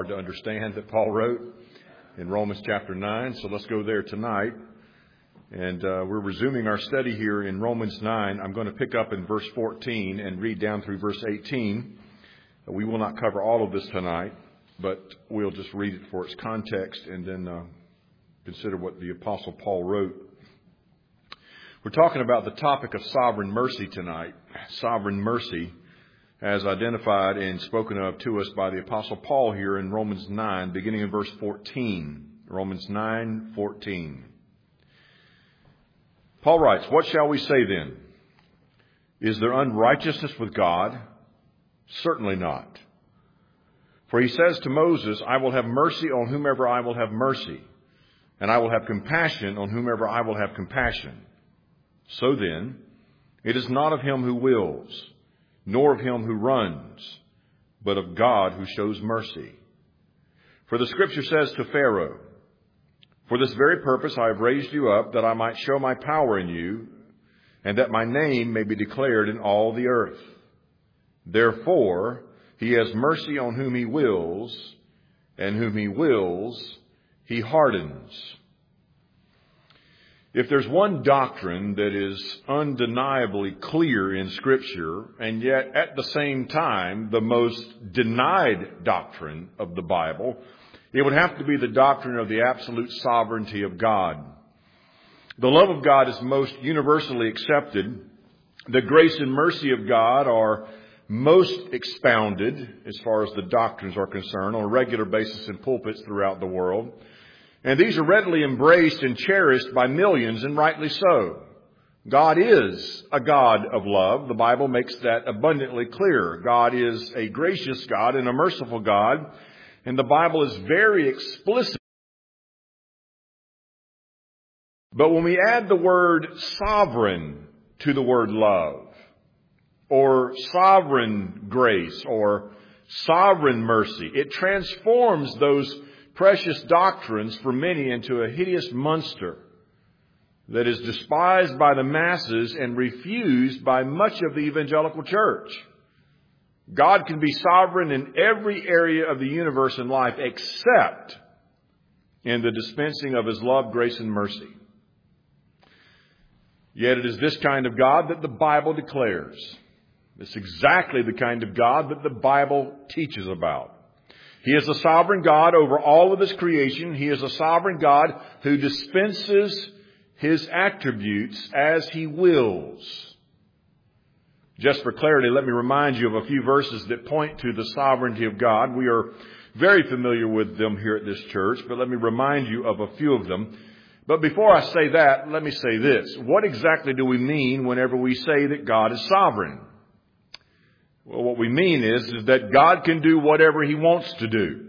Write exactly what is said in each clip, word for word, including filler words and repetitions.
to understand that Paul wrote in Romans chapter nine. So let's go there tonight. And uh, we're resuming our study here in Romans nine. I'm going to pick up in verse fourteen and read down through verse eighteen. We will not cover all of this tonight, but we'll just read it for its context and then uh, consider what the Apostle Paul wrote. We're talking about the topic of sovereign mercy tonight. Sovereign mercy, as identified and spoken of to us by the Apostle Paul here in Romans nine, beginning in verse fourteen. Romans nine fourteen. Paul writes, "What shall we say then? Is there unrighteousness with God? Certainly not. For he says to Moses, I will have mercy on whomever I will have mercy, and I will have compassion on whomever I will have compassion. So then, it is not of him who wills, nor of him who runs, but of God who shows mercy. For the Scripture says to Pharaoh, for this very purpose I have raised you up, that I might show my power in you, and that my name may be declared in all the earth. Therefore, he has mercy on whom he wills, and whom he wills, he hardens." If there's one doctrine that is undeniably clear in Scripture, and yet at the same time the most denied doctrine of the Bible, it would have to be the doctrine of the absolute sovereignty of God. The love of God is most universally accepted. The grace and mercy of God are most expounded, as far as the doctrines are concerned, on a regular basis in pulpits throughout the world. And these are readily embraced and cherished by millions, and rightly so. God is a God of love. The Bible makes that abundantly clear. God is a gracious God and a merciful God. And the Bible is very explicit. But when we add the word sovereign to the word love, or sovereign grace, or sovereign mercy, it transforms those precious doctrines for many into a hideous monster that is despised by the masses and refused by much of the evangelical church. God can be sovereign in every area of the universe and life except in the dispensing of his love, grace, and mercy. Yet it is this kind of God that the Bible declares. It's exactly the kind of God that the Bible teaches about. He is a sovereign God over all of his creation. He is a sovereign God who dispenses his attributes as he wills. Just for clarity, let me remind you of a few verses that point to the sovereignty of God. We are very familiar with them here at this church, but let me remind you of a few of them. But before I say that, let me say this. What exactly do we mean whenever we say that God is sovereign? Well, what we mean is, is that God can do whatever he wants to do.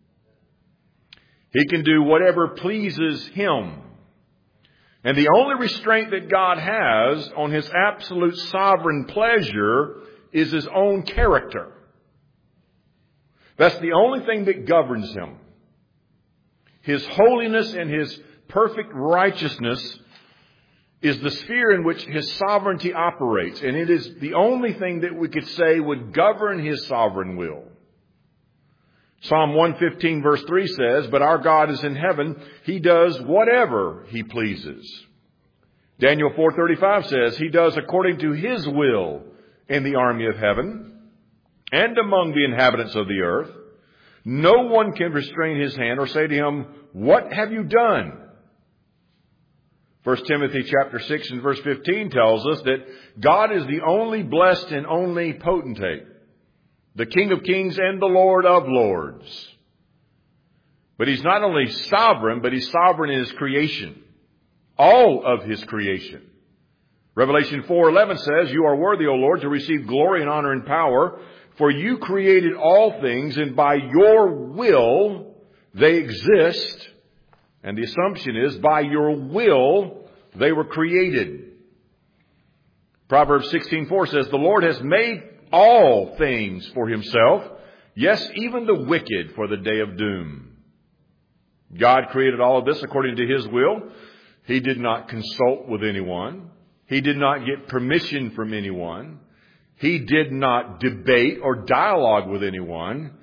He can do whatever pleases him. And the only restraint that God has on his absolute sovereign pleasure is his own character. That's the only thing that governs him. His holiness and his perfect righteousness is the sphere in which his sovereignty operates. And it is the only thing that we could say would govern his sovereign will. Psalm one fifteen verse three says, "But our God is in heaven. He does whatever he pleases." Daniel four thirty-five says, "He does according to his will in the army of heaven and among the inhabitants of the earth. No one can restrain his hand or say to him, 'What have you done?'" First Timothy chapter six and verse fifteen tells us that God is the only blessed and only potentate, the King of kings and the Lord of lords. But he's not only sovereign, but he's sovereign in his creation, all of his creation. Revelation four eleven says, "You are worthy, O Lord, to receive glory and honor and power, for you created all things, and by your will they exist." And the assumption is, by your will, they were created. Proverbs sixteen four says, "The Lord has made all things for himself, yes, even the wicked for the day of doom." God created all of this according to his will. He did not consult with anyone. He did not get permission from anyone. He did not debate or dialogue with anyone.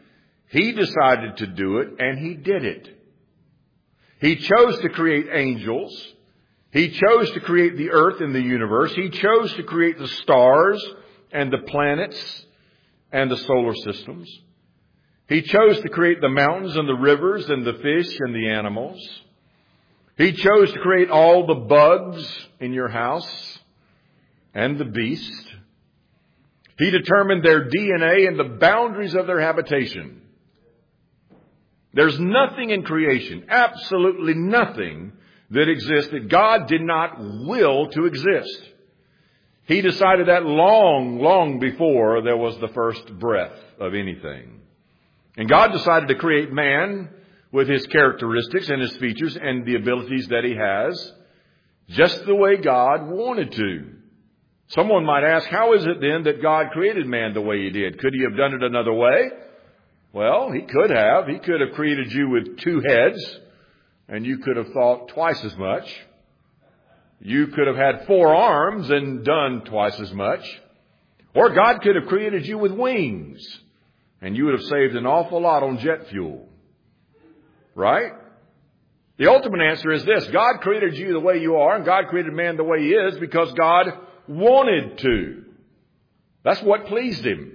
He decided to do it, and He did it. He chose to create angels. He chose to create the earth and the universe. He chose to create the stars and the planets and the solar systems. He chose to create the mountains and the rivers and the fish and the animals. He chose to create all the bugs in your house and the beast. He determined their D N A and the boundaries of their habitation. There's nothing in creation, absolutely nothing, that exists that God did not will to exist. He decided that long, long before there was the first breath of anything. And God decided to create man with his characteristics and his features and the abilities that he has, just the way God wanted to. Someone might ask, how is it then that God created man the way He did? Could He have done it another way? Well, He could have. He could have created you with two heads, and you could have thought twice as much. You could have had four arms and done twice as much. Or God could have created you with wings, and you would have saved an awful lot on jet fuel. Right? The ultimate answer is this. God created you the way you are, and God created man the way he is because God wanted to. That's what pleased Him.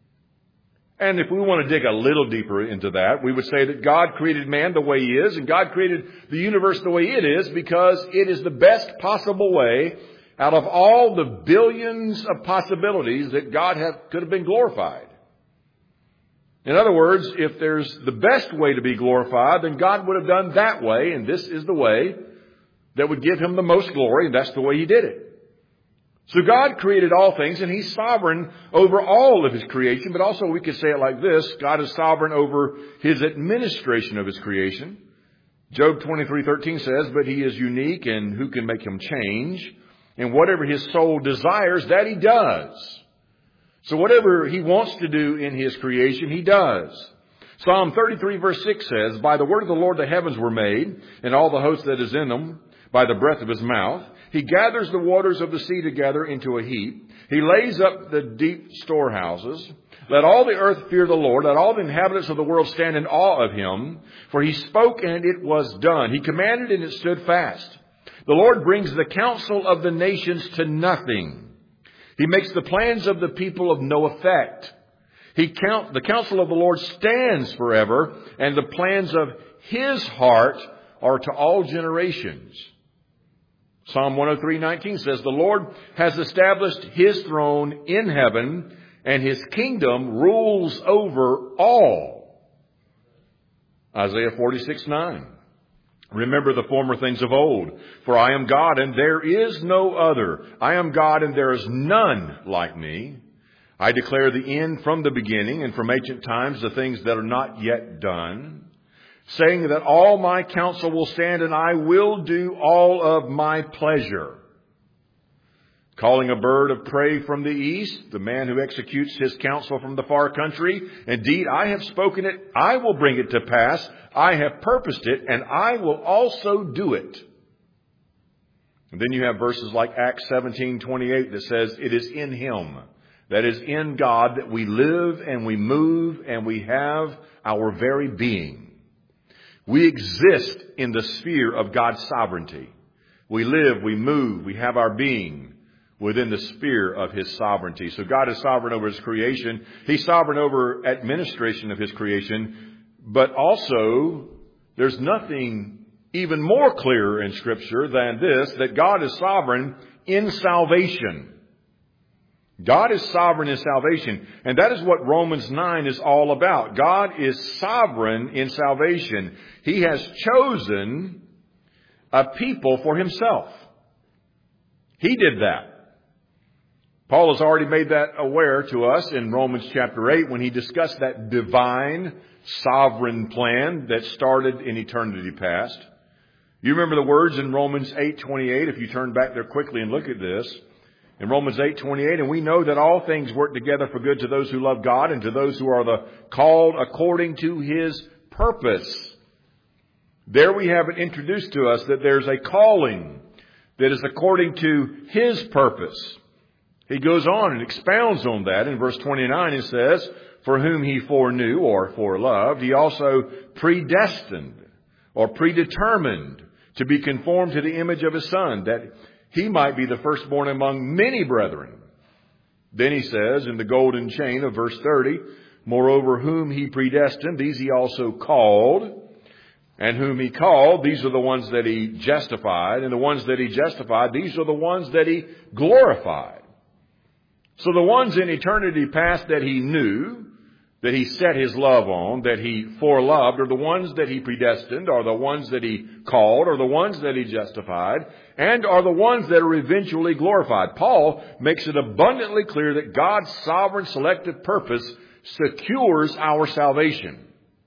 And if we want to dig a little deeper into that, we would say that God created man the way he is, and God created the universe the way it is because it is the best possible way out of all the billions of possibilities that God have, could have been glorified. In other words, if there's the best way to be glorified, then God would have done that way, and this is the way that would give Him the most glory, and that's the way He did it. So God created all things, and He's sovereign over all of His creation, but also we could say it like this: God is sovereign over His administration of His creation. Job twenty-three thirteen says, but He is unique, and who can make Him change? And whatever His soul desires, that He does. So whatever He wants to do in His creation, He does. Psalm thirty-three verse six says, by the word of the Lord the heavens were made, and all the host that is in them, by the breath of His mouth. He gathers the waters of the sea together into a heap. He lays up the deep storehouses. Let all the earth fear the Lord. Let all the inhabitants of the world stand in awe of Him. For He spoke and it was done. He commanded and it stood fast. The Lord brings the counsel of the nations to nothing. He makes the plans of the people of no effect. He count, the counsel of the Lord stands forever, and the plans of His heart are to all generations. Psalm one oh three nineteen says, the Lord has established His throne in heaven, and His kingdom rules over all. Isaiah forty-six nine. Remember the former things of old, for I am God and there is no other. I am God and there is none like me. I declare the end from the beginning, and from ancient times the things that are not yet done, saying that all my counsel will stand, and I will do all of my pleasure. Calling a bird of prey from the east, the man who executes his counsel from the far country. Indeed, I have spoken it, I will bring it to pass. I have purposed it, and I will also do it. And then you have verses like Acts seventeen twenty-eight that says, it is in Him, that is in God, that we live and we move and we have our very being. We exist in the sphere of God's sovereignty. We live, we move, we have our being within the sphere of His sovereignty. So God is sovereign over His creation. He's sovereign over administration of His creation. But also, there's nothing even more clear in Scripture than this, that God is sovereign in salvation. God is sovereign in salvation. And that is what Romans nine is all about. God is sovereign in salvation. He has chosen a people for Himself. He did that. Paul has already made that aware to us in Romans chapter eight when he discussed that divine sovereign plan that started in eternity past. You remember the words in Romans eight twenty-eight, if you turn back there quickly and look at this. In Romans eight twenty-eight, and we know that all things work together for good to those who love God and to those who are the called according to His purpose. There we have it introduced to us that there's a calling that is according to His purpose. He goes on and expounds on that in verse twenty-nine. He says, for whom he foreknew or foreloved, he also predestined or predetermined to be conformed to the image of his Son, that he might be the firstborn among many brethren. Then he says in the golden chain of verse thirty, moreover, whom he predestined, these he also called. And whom he called, these are the ones that he justified. And the ones that he justified, these are the ones that he glorified. So the ones in eternity past that he knew, that he set his love on, that he foreloved, are the ones that he predestined, are the ones that he called, are the ones that he justified, and are the ones that are eventually glorified. Paul makes it abundantly clear that God's sovereign selective purpose secures our salvation.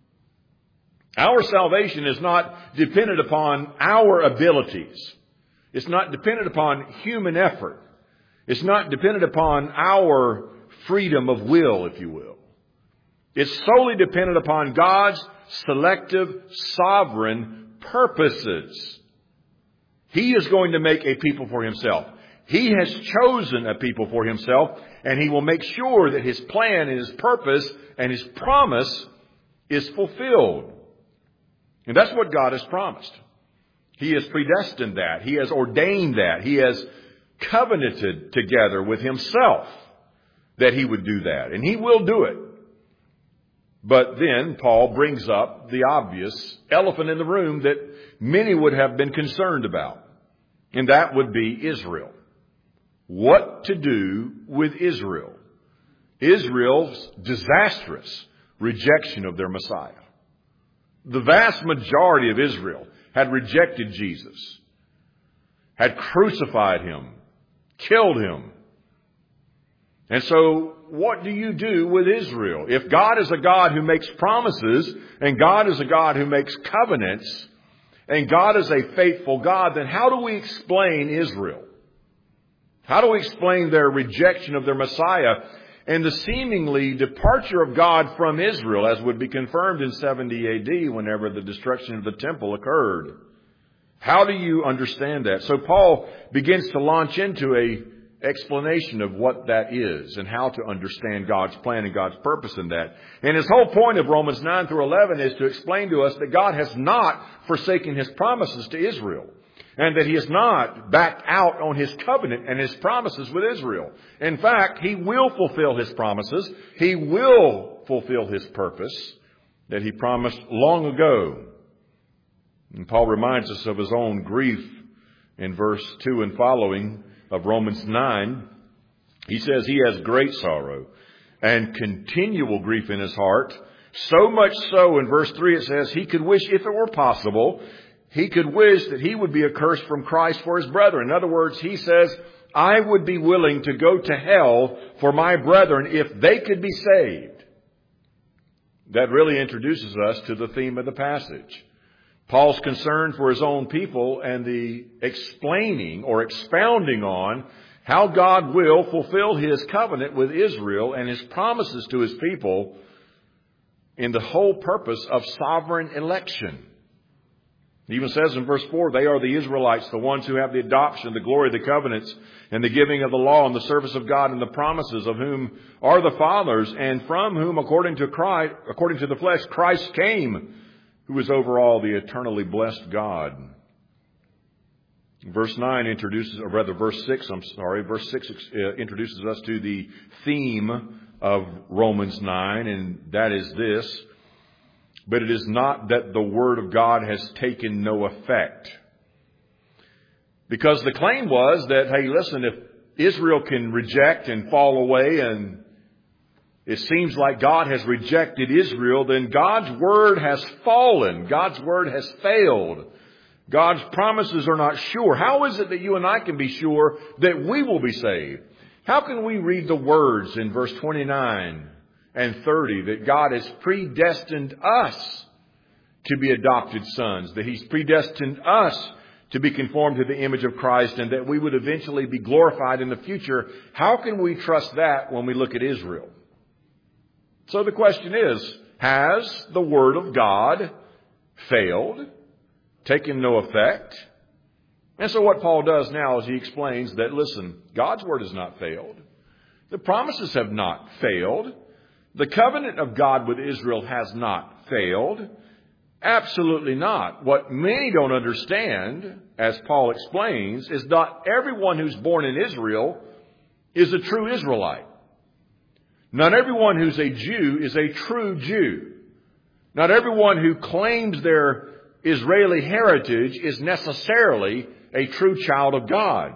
Our salvation is not dependent upon our abilities. It's not dependent upon human effort. It's not dependent upon our freedom of will, if you will. It's solely dependent upon God's selective, sovereign purposes. He is going to make a people for himself. He has chosen a people for himself, and he will make sure that his plan and his purpose and his promise is fulfilled. And that's what God has promised. He has predestined that. He has ordained that. He has covenanted together with himself that he would do that. And he will do it. But then Paul brings up the obvious elephant in the room that many would have been concerned about. And that would be Israel. What to do with Israel? Israel's disastrous rejection of their Messiah. The vast majority of Israel had rejected Jesus, had crucified him, killed him. And so what do you do with Israel? If God is a God who makes promises, and God is a God who makes covenants, and God is a faithful God, then how do we explain Israel? How do we explain their rejection of their Messiah and the seemingly departure of God from Israel, as would be confirmed in seventy A D whenever the destruction of the temple occurred? How do you understand that? So Paul begins to launch into a explanation of what that is and how to understand God's plan and God's purpose in that. And his whole point of Romans nine through eleven is to explain to us that God has not forsaken his promises to Israel, and that he has not backed out on his covenant and his promises with Israel. In fact, he will fulfill his promises. He will fulfill his purpose that he promised long ago. And Paul reminds us of his own grief in verse two and following of Romans nine. He says he has great sorrow and continual grief in his heart. So much so, in verse three it says, he could wish, if it were possible, he could wish that he would be accursed from Christ for his brethren. In other words, he says, I would be willing to go to hell for my brethren if they could be saved. That really introduces us to the theme of the passage. Paul's concern for his own people and the explaining or expounding on how God will fulfill his covenant with Israel and his promises to his people in the whole purpose of sovereign election. It even says in verse four, they are the Israelites, the ones who have the adoption, the glory of the covenants, and the giving of the law and the service of God and the promises, of whom are the fathers, and from whom, according to Christ, according to the flesh, Christ came, who is over all, the eternally blessed God. Verse nine introduces, or rather verse six, I'm sorry, verse six uh, introduces us to the theme of Romans nine, and that is this: but it is not that the word of God has taken no effect. Because the claim was that, hey, listen, if Israel can reject and fall away, and it seems like God has rejected Israel, then God's word has fallen. God's word has failed. God's promises are not sure. How is it that you and I can be sure that we will be saved? How can we read the words in verse twenty-nine and thirty that God has predestined us to be adopted sons, that he's predestined us to be conformed to the image of Christ, and that we would eventually be glorified in the future? How can we trust that when we look at Israel? So the question is, has the word of God failed, taken no effect? And so what Paul does now is he explains that, listen, God's word has not failed. The promises have not failed. The covenant of God with Israel has not failed. Absolutely not. What many don't understand, as Paul explains, is not everyone who's born in Israel is a true Israelite. Not everyone who's a Jew is a true Jew. Not everyone who claims their Israeli heritage is necessarily a true child of God.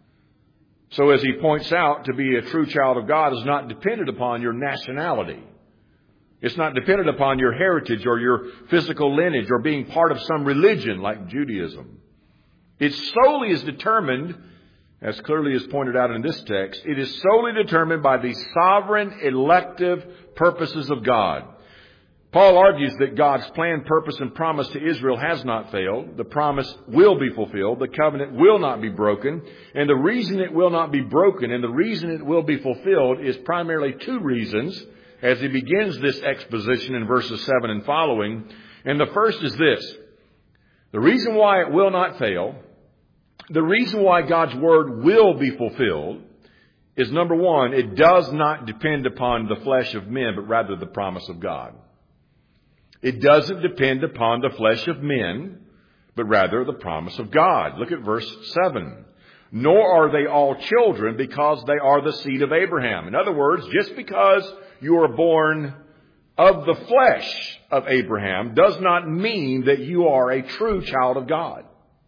So as he points out, to be a true child of God is not dependent upon your nationality. It's not dependent upon your heritage or your physical lineage or being part of some religion like Judaism. It solely is determined, as clearly is pointed out in this text, it is solely determined by the sovereign elective purposes of God. Paul argues that God's plan, purpose, and promise to Israel has not failed. The promise will be fulfilled. The covenant will not be broken. And the reason it will not be broken and the reason it will be fulfilled is primarily two reasons as he begins this exposition in verses seven and following. And the first is this. The reason why it will not fail, the reason why God's word will be fulfilled is, number one, it does not depend upon the flesh of men, but rather the promise of God. It doesn't depend upon the flesh of men, but rather the promise of God. Look at verse seven. Nor are they all children because they are the seed of Abraham. In other words, just because you are born of the flesh of Abraham does not mean that you are a true child of God.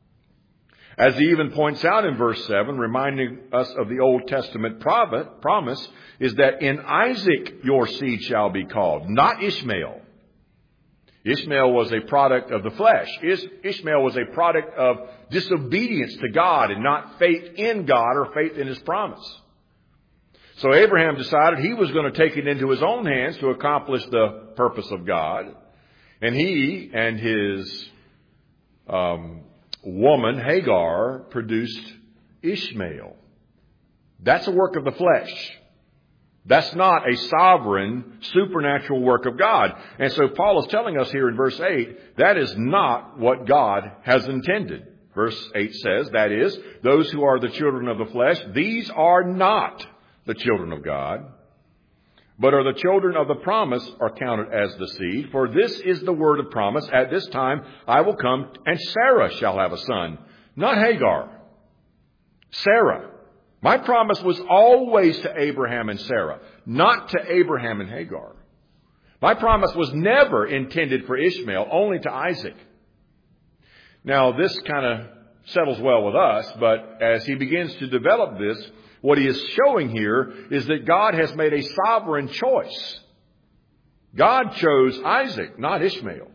As he even points out in verse seven, reminding us of the Old Testament promise, is that in Isaac your seed shall be called, not Ishmael. Ishmael was a product of the flesh. Ishmael was a product of disobedience to God and not faith in God or faith in His promise. So Abraham decided he was going to take it into his own hands to accomplish the purpose of God. And he and his um, woman, Hagar, produced Ishmael. That's a work of the flesh. That's not a sovereign, supernatural work of God. And so Paul is telling us here in verse eight, that is not what God has intended. Verse eight says, that is, those who are the children of the flesh, these are not the children of God, but are the children of the promise are counted as the seed. For this is the word of promise. At this time I will come, and Sarah shall have a son. Not Hagar. Sarah. My promise was always to Abraham and Sarah, not to Abraham and Hagar. My promise was never intended for Ishmael, only to Isaac. Now, this kind of settles well with us, but as he begins to develop this, what he is showing here is that God has made a sovereign choice. God chose Isaac, not Ishmael.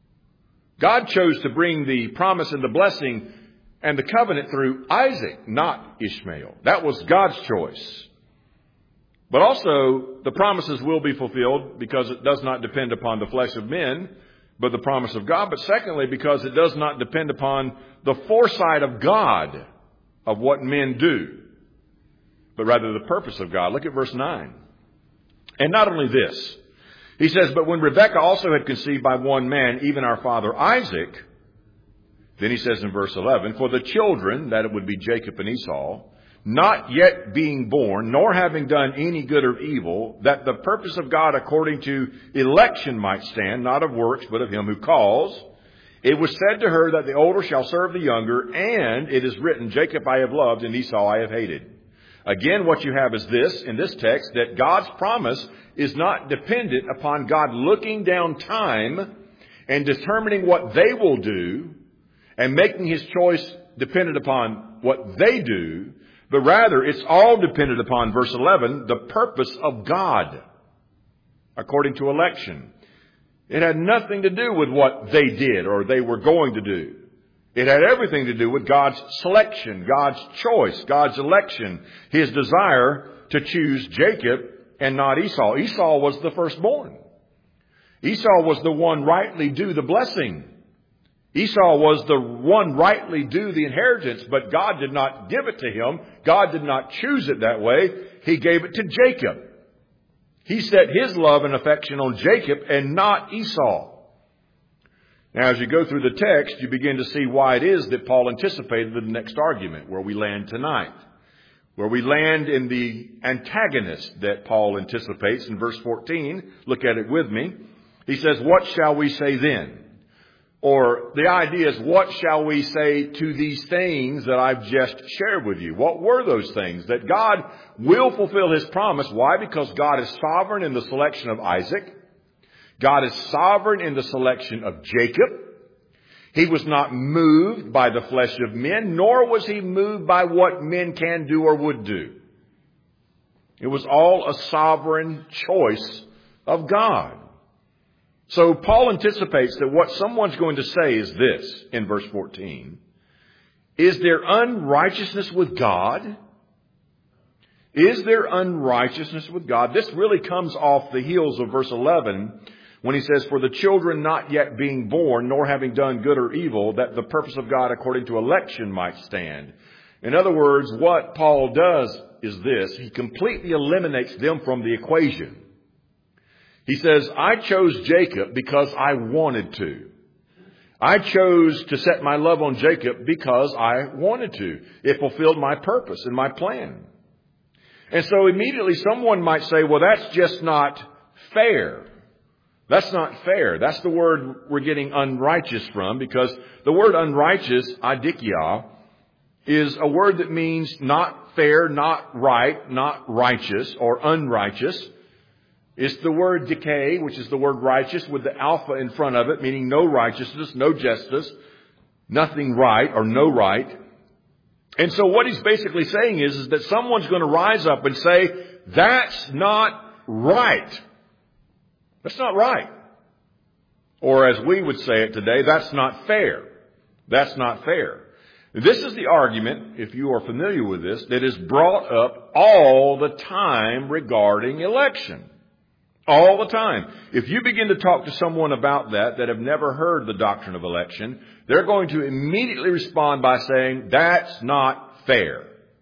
God chose to bring the promise and the blessing and the covenant through Isaac, not Ishmael. That was God's choice. But also, the promises will be fulfilled because it does not depend upon the flesh of men, but the promise of God. But secondly, because it does not depend upon the foresight of God of what men do, but rather the purpose of God. Look at verse nine. And not only this, he says, but when Rebekah also had conceived by one man, even our father Isaac, then he says in verse eleven, for the children, that it would be Jacob and Esau, not yet being born, nor having done any good or evil, that the purpose of God according to election might stand, not of works, but of him who calls, it was said to her that the older shall serve the younger, and it is written, Jacob I have loved, and Esau I have hated. Again, what you have is this, in this text, that God's promise is not dependent upon God looking down time and determining what they will do, and making his choice dependent upon what they do, but rather it's all dependent upon, verse eleven, the purpose of God, according to election. It had nothing to do with what they did or they were going to do. It had everything to do with God's selection, God's choice, God's election, his desire to choose Jacob and not Esau. Esau was the firstborn. Esau was the one rightly due the blessing. Esau was the one rightly due the inheritance, but God did not give it to him. God did not choose it that way. He gave it to Jacob. He set his love and affection on Jacob and not Esau. Now, as you go through the text, you begin to see why it is that Paul anticipated the next argument where we land tonight. where we land in the antagonist that Paul anticipates in verse fourteen. Look at it with me. He says, what shall we say then? Or the idea is, what shall we say to these things that I've just shared with you? What were those things? That God will fulfill His promise. Why? Because God is sovereign in the selection of Isaac. God is sovereign in the selection of Jacob. He was not moved by the flesh of men, nor was He moved by what men can do or would do. It was all a sovereign choice of God. So Paul anticipates that what someone's going to say is this in verse fourteen. Is there unrighteousness with God? Is there unrighteousness with God? This really comes off the heels of verse eleven when he says, for the children not yet being born, nor having done good or evil, that the purpose of God according to election might stand. In other words, what Paul does is this. He completely eliminates them from the equation. He says, I chose Jacob because I wanted to. I chose to set my love on Jacob because I wanted to. It fulfilled my purpose and my plan. And so immediately someone might say, well, that's just not fair. That's not fair. That's the word we're getting unrighteous from, because the word unrighteous, adikia, is a word that means not fair, not right, not righteous, or unrighteous. It's the word decay, which is the word righteous with the alpha in front of it, meaning no righteousness, no justice, nothing right or no right. And so what he's basically saying is, is that someone's going to rise up and say, that's not right. That's not right. Or as we would say it today, that's not fair. That's not fair. This is the argument, if you are familiar with this, that is brought up all the time regarding election. All the time. If you begin to talk to someone about that, that have never heard the doctrine of election, they're going to immediately respond by saying, that's not fair.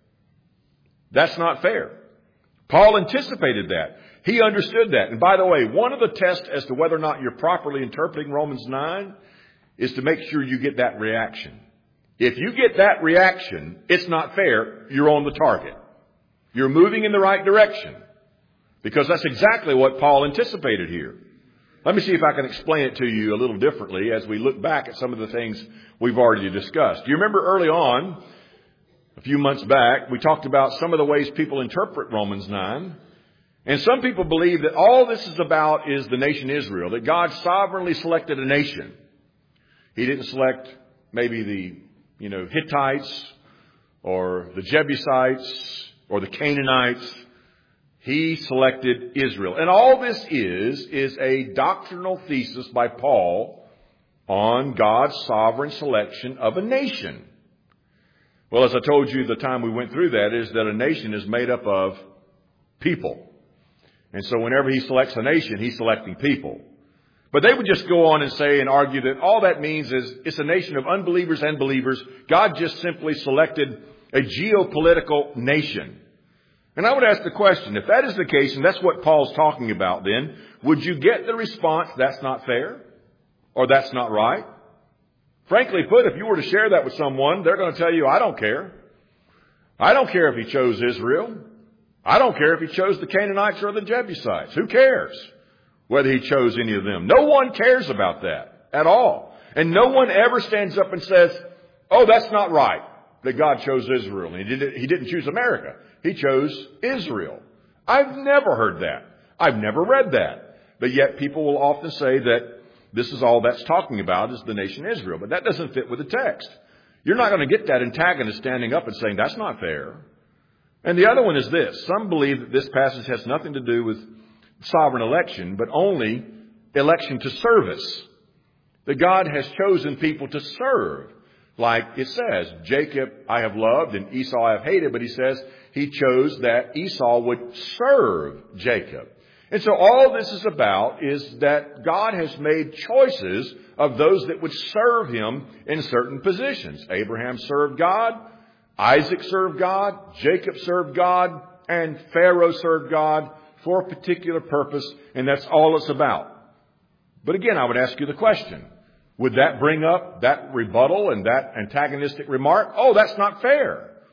That's not fair. Paul anticipated that. He understood that. And by the way, one of the tests as to whether or not you're properly interpreting Romans nine is to make sure you get that reaction. If you get that reaction, it's not fair, you're on the target. You're moving in the right direction. Because that's exactly what Paul anticipated here. Let me see if I can explain it to you a little differently as we look back at some of the things we've already discussed. Do you remember early on, a few months back, we talked about some of the ways people interpret Romans nine. And some people believe that all this is about is the nation Israel, that God sovereignly selected a nation. He didn't select maybe the, you know, Hittites or the Jebusites or the Canaanites. He selected Israel. And all this is, is a doctrinal thesis by Paul on God's sovereign selection of a nation. Well, as I told you the time we went through that, is that a nation is made up of people. And so whenever he selects a nation, he's selecting people. But they would just go on and say and argue that all that means is it's a nation of unbelievers and believers. God just simply selected a geopolitical nation. And I would ask the question, if that is the case, and that's what Paul's talking about then, would you get the response, that's not fair? Or that's not right? Frankly put, if you were to share that with someone, they're going to tell you, I don't care. I don't care if he chose Israel. I don't care if he chose the Canaanites or the Jebusites. Who cares whether he chose any of them? No one cares about that at all. And no one ever stands up and says, oh, that's not right that God chose Israel. And he didn't, he didn't choose America. He chose Israel. I've never heard that. I've never read that. But yet people will often say that this is all that's talking about is the nation Israel. But that doesn't fit with the text. You're not going to get that antagonist standing up and saying that's not fair. And the other one is this. Some believe that this passage has nothing to do with sovereign election, but only election to service. That God has chosen people to serve. Like it says, Jacob I have loved and Esau I have hated. But he says he chose that Esau would serve Jacob. And so all this is about is that God has made choices of those that would serve him in certain positions. Abraham served God. Isaac served God. Jacob served God. And Pharaoh served God for a particular purpose. And that's all it's about. But again, I would ask you the question. Would that bring up that rebuttal and that antagonistic remark? Oh, that's not fair.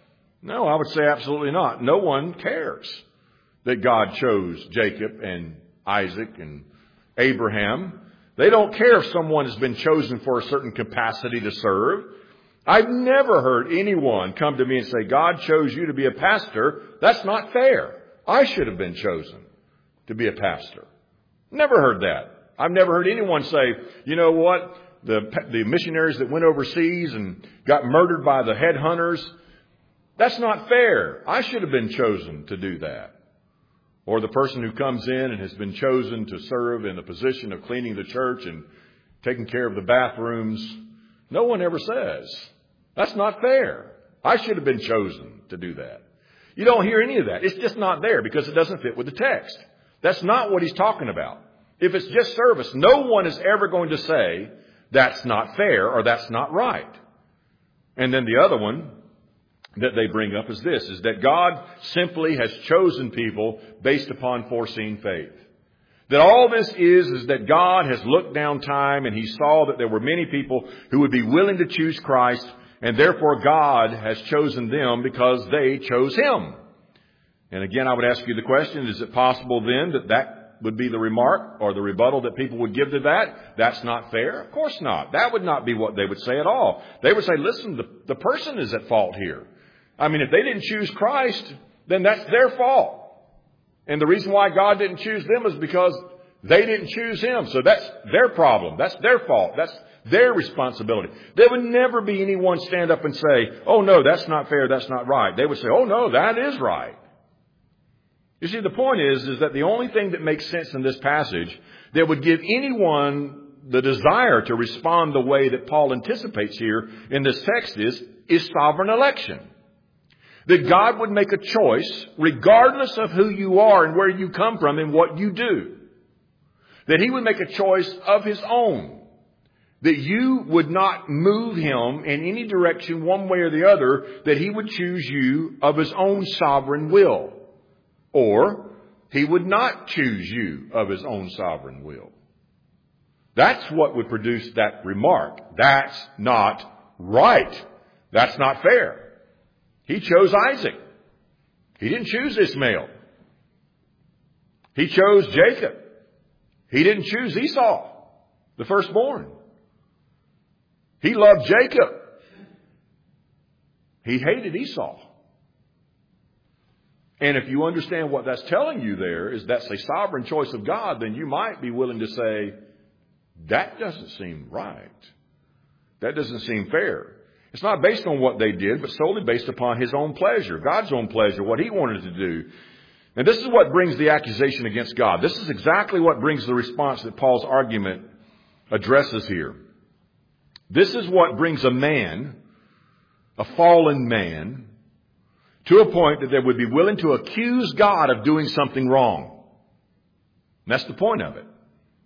No, I would say absolutely not. No one cares that God chose Jacob and Isaac and Abraham. They don't care if someone has been chosen for a certain capacity to serve. I've never heard anyone come to me and say, God chose you to be a pastor. That's not fair. I should have been chosen to be a pastor. Never heard that. I've never heard anyone say, you know what, the, the missionaries that went overseas and got murdered by the headhunters, that's not fair. I should have been chosen to do that. Or the person who comes in and has been chosen to serve in the position of cleaning the church and taking care of the bathrooms. No one ever says, that's not fair. I should have been chosen to do that. You don't hear any of that. It's just not there because it doesn't fit with the text. That's not what he's talking about. If it's just service, no one is ever going to say that's not fair or that's not right. And then the other one that they bring up is this, is that God simply has chosen people based upon foreseen faith. That all this is, is that God has looked down time and he saw that there were many people who would be willing to choose Christ, and therefore God has chosen them because they chose him. And again, I would ask you the question, is it possible then that that would be the remark or the rebuttal that people would give to that? That's not fair? Of course not. That would not be what they would say at all. They would say, listen, the, the person is at fault here. I mean, if they didn't choose Christ, then that's their fault. And the reason why God didn't choose them is because they didn't choose him. So that's their problem. That's their fault. That's their responsibility. There would never be anyone stand up and say, oh, no, that's not fair. That's not right. They would say, oh, no, that is right. You see, the point is, is that the only thing that makes sense in this passage that would give anyone the desire to respond the way that Paul anticipates here in this text is, is sovereign election. That God would make a choice regardless of who you are and where you come from and what you do. That he would make a choice of his own. That you would not move him in any direction one way or the other. That he would choose you of his own sovereign will. Or he would not choose you of his own sovereign will. That's what would produce that remark. That's not right. That's not fair. He chose Isaac. He didn't choose Ishmael. He chose Jacob. He didn't choose Esau, the firstborn. He loved Jacob. He hated Esau. And if you understand what that's telling you there is that's a sovereign choice of God, then you might be willing to say, that doesn't seem right. That doesn't seem fair. It's not based on what they did, but solely based upon his own pleasure, God's own pleasure, what he wanted to do. And this is what brings the accusation against God. This is exactly what brings the response that Paul's argument addresses here. This is what brings a man, a fallen man, to a point that they would be willing to accuse God of doing something wrong. And that's the point of it.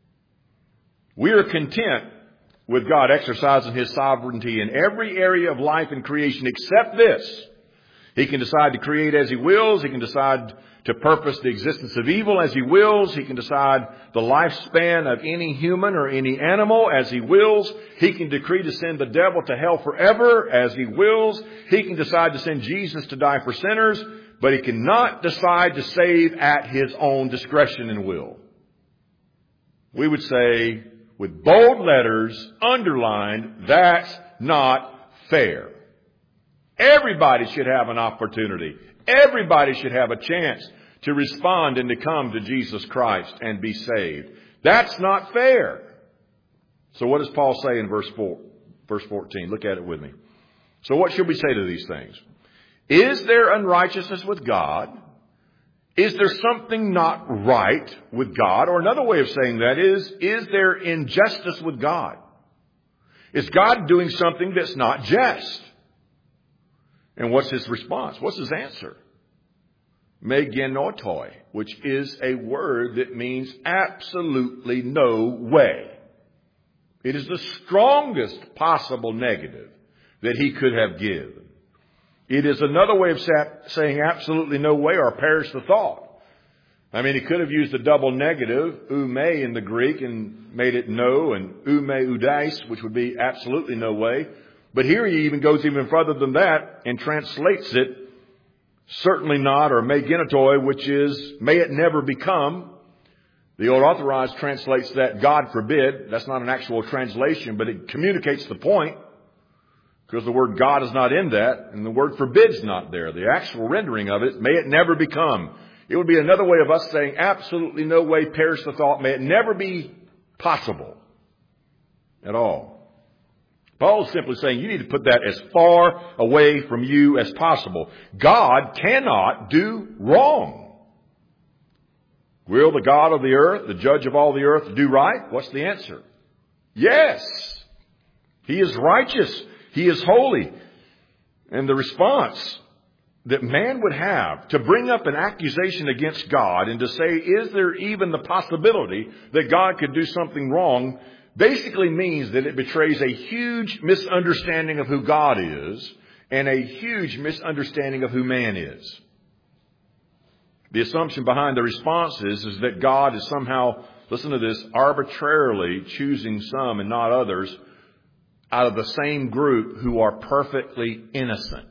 We are content with God exercising his sovereignty in every area of life and creation except this. He can decide to create as he wills. He can decide to purpose the existence of evil as he wills. He can decide the lifespan of any human or any animal as he wills. He can decree to send the devil to hell forever as he wills. He can decide to send Jesus to die for sinners, but he cannot decide to save at his own discretion and will. We would say, with bold letters underlined, that's not fair. Everybody should have an opportunity. Everybody should have a chance to respond and to come to Jesus Christ and be saved. That's not fair. So what does Paul say in verse four, verse fourteen? Look at it with me. So what should we say to these things? Is there unrighteousness with God? Is there something not right with God? Or another way of saying that is, is there injustice with God? Is God doing something that's not just? And what's his response? What's his answer? Me genotoi, which is a word that means absolutely no way. It is the strongest possible negative that he could have given. It is another way of saying absolutely no way, or perish the thought. I mean, he could have used a double negative, ume in the Greek, and made it no, and ume udais, which would be absolutely no way. But here he even goes even further than that and translates it Certainly not, or me genitoi, which is, may it never become. The Old Authorized translates that, God forbid. That's not an actual translation, but it communicates the point, because the word God is not in that, and the word forbid's not there. The actual rendering of it, may it never become. It would be another way of us saying, absolutely no way, perish the thought, may it never be possible at all. Paul is simply saying you need to put that as far away from you as possible. God cannot do wrong. Will the God of the earth, the judge of all the earth, do right? What's the answer? Yes. He is righteous. He is holy. And the response that man would have to bring up an accusation against God and to say, is there even the possibility that God could do something wrong, basically means that it betrays a huge misunderstanding of who God is and a huge misunderstanding of who man is. The assumption behind the response is, is that God is somehow, listen to this, arbitrarily choosing some and not others out of the same group who are perfectly innocent.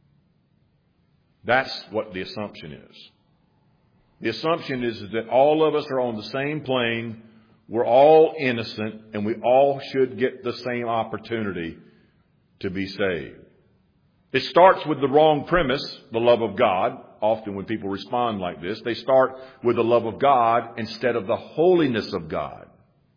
That's what the assumption is. The assumption is that all of us are on the same plane. We're all innocent, and we all should get the same opportunity to be saved. It starts with the wrong premise, the love of God. Often when people respond like this, they start with the love of God instead of the holiness of God.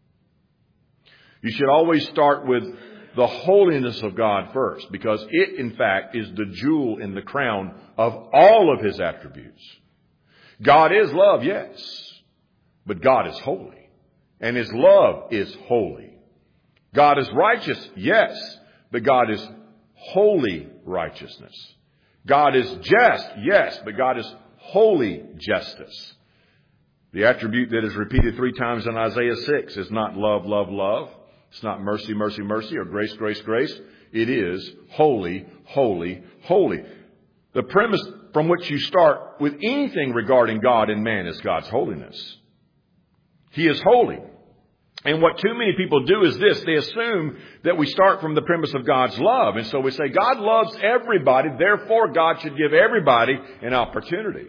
You should always start with the holiness of God first, because it, in fact, is the jewel in the crown of all of His attributes. God is love, yes, but God is holy. And His love is holy. God is righteous, yes, but God is holy righteousness. God is just, yes, but God is holy justice. The attribute that is repeated three times in Isaiah six is not love, love, love. It's not mercy, mercy, mercy, or grace, grace, grace. It is holy, holy, holy. The premise from which you start with anything regarding God and man is God's holiness. He is holy. And what too many people do is this. They assume that we start from the premise of God's love. And so we say, God loves everybody, therefore God should give everybody an opportunity.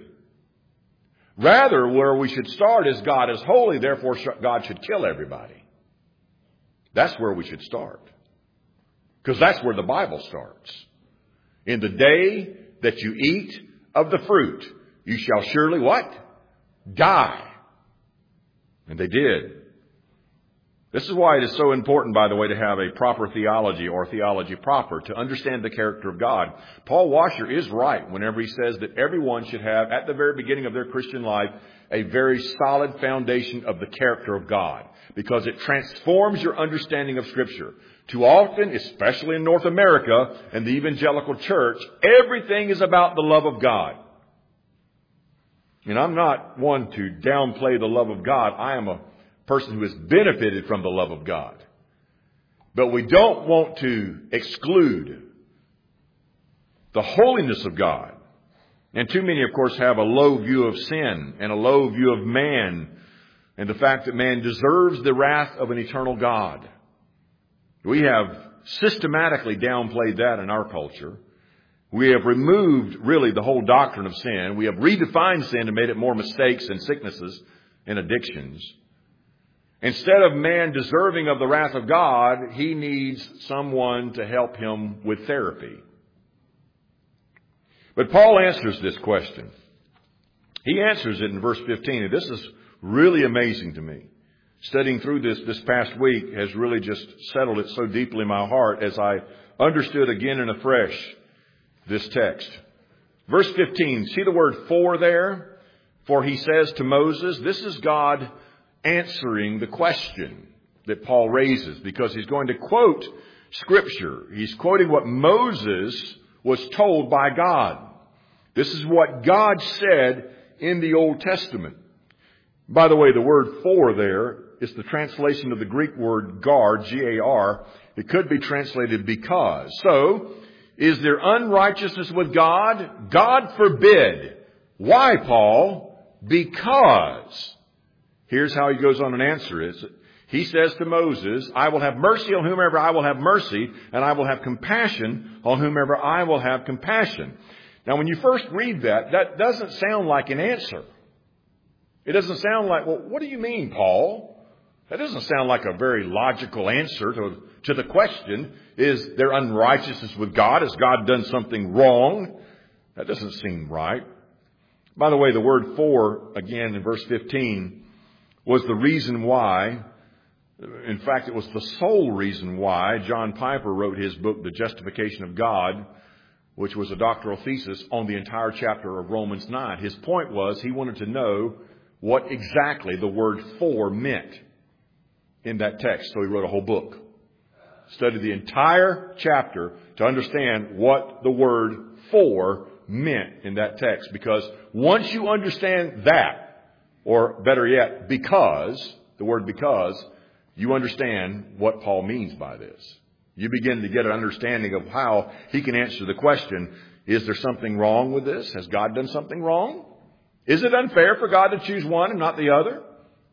Rather, where we should start is God is holy, therefore God should kill everybody. That's where we should start. Because that's where the Bible starts. In the day that you eat of the fruit, you shall surely what? Die. And they did. This is why it is so important, by the way, to have a proper theology or theology proper to understand the character of God. Paul Washer is right whenever he says that everyone should have, at the very beginning of their Christian life, a very solid foundation of the character of God, because it transforms your understanding of Scripture. Too often, especially in North America and the evangelical church, everything is about the love of God. And I'm not one to downplay the love of God. I am a person who has benefited from the love of God. But we don't want to exclude the holiness of God. And too many, of course, have a low view of sin and a low view of man and the fact that man deserves the wrath of an eternal God. We have systematically downplayed that in our culture. We have removed really the whole doctrine of sin. We have redefined sin and made it more mistakes and sicknesses and addictions. Instead of man deserving of the wrath of God, he needs someone to help him with therapy. But Paul answers this question. He answers it in verse fifteen. And this is really amazing to me. Studying through this this past week has really just settled it so deeply in my heart as I understood again and afresh this text. Verse fifteen, see the word for there? For he says to Moses, this is God answering the question that Paul raises, because he's going to quote Scripture. He's quoting what Moses was told by God. This is what God said in the Old Testament. By the way, the word for there is the translation of the Greek word gar, G A R. It could be translated because. So, is there unrighteousness with God? God forbid. Why, Paul? Because. Here's how he goes on and answers it. He says to Moses, I will have mercy on whomever I will have mercy, and I will have compassion on whomever I will have compassion. Now, when you first read that, that doesn't sound like an answer. It doesn't sound like, well, what do you mean, Paul? That doesn't sound like a very logical answer to, to the question, is there unrighteousness with God? Has God done something wrong? That doesn't seem right. By the way, the word for, again, in verse fifteen, was the reason why, in fact, it was the sole reason why John Piper wrote his book, The Justification of God, which was a doctoral thesis on the entire chapter of Romans nine. His point was he wanted to know what exactly the word for meant in that text. So he wrote a whole book. Studied the entire chapter to understand what the word for meant in that text. Because once you understand that, or better yet, because, the word because, you understand what Paul means by this. You begin to get an understanding of how he can answer the question, is there something wrong with this? Has God done something wrong? Is it unfair for God to choose one and not the other?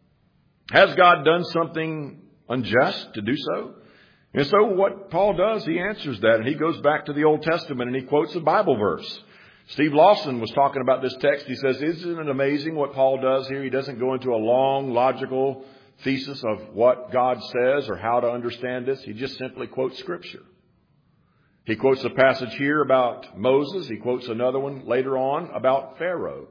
Has God done something unjust to do so? And so what Paul does, he answers that, and he goes back to the Old Testament and he quotes a Bible verse. Steve Lawson was talking about this text. He says, isn't it amazing what Paul does here? He doesn't go into a long, logical thesis of what God says or how to understand this. He just simply quotes Scripture. He quotes a passage here about Moses. He quotes another one later on about Pharaoh.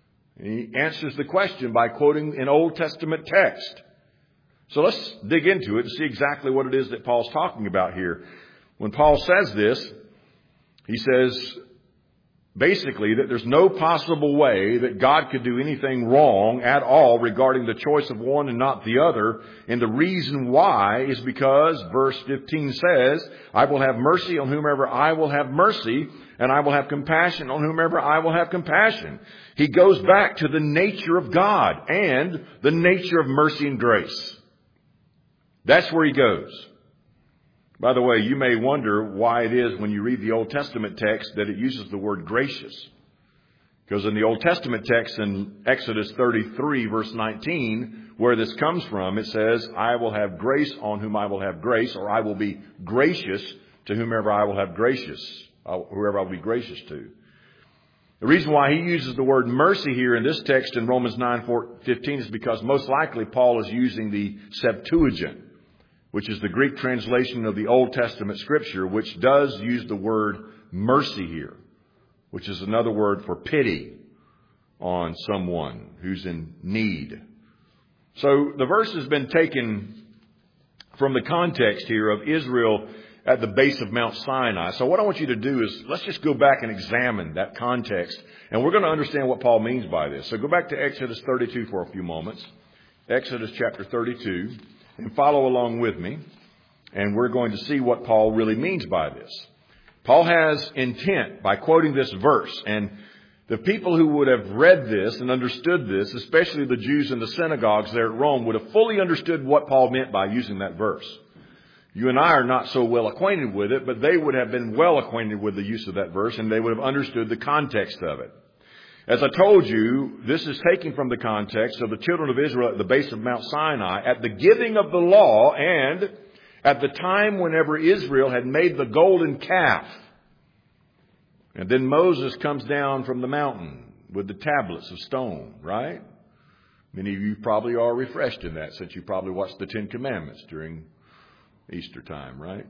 He answers the question by quoting an Old Testament text. So let's dig into it and see exactly what it is that Paul's talking about here. When Paul says this, he says basically that there's no possible way that God could do anything wrong at all regarding the choice of one and not the other. And the reason why is because verse fifteen says, I will have mercy on whomever I will have mercy, and I will have compassion on whomever I will have compassion. He goes back to the nature of God and the nature of mercy and grace. That's where he goes. By the way, you may wonder why it is when you read the Old Testament text that it uses the word gracious. Because in the Old Testament text in Exodus thirty-three, verse nineteen, where this comes from, it says, I will have grace on whom I will have grace, or I will be gracious to whomever I will have gracious, whoever I will be gracious to. The reason why he uses the word mercy here in this text in Romans nine fifteen is because most likely Paul is using the Septuagint, which is the Greek translation of the Old Testament Scripture, which does use the word mercy here, which is another word for pity on someone who's in need. So the verse has been taken from the context here of Israel at the base of Mount Sinai. So what I want you to do is let's just go back and examine that context, and we're going to understand what Paul means by this. So go back to Exodus thirty-two for a few moments. Exodus chapter thirty-two. And follow along with me, and we're going to see what Paul really means by this. Paul has intent by quoting this verse, and the people who would have read this and understood this, especially the Jews in the synagogues there at Rome, would have fully understood what Paul meant by using that verse. You and I are not so well acquainted with it, but they would have been well acquainted with the use of that verse, and they would have understood the context of it. As I told you, this is taken from the context of the children of Israel at the base of Mount Sinai at the giving of the law and at the time whenever Israel had made the golden calf. And then Moses comes down from the mountain with the tablets of stone, right? Many of you probably are refreshed in that since you probably watched the Ten Commandments during Easter time, right?